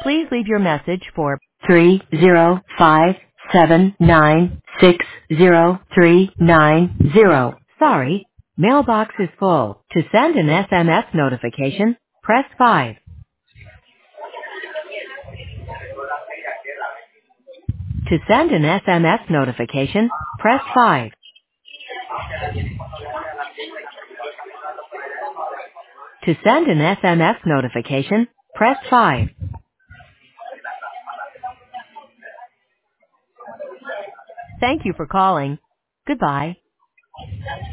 Please leave your message for 30579603990. Sorry, mailbox is full. To send an SMS notification, press 5. To send an SMS notification, press 5. To send an SMS notification, press 5. Thank you for calling. Goodbye.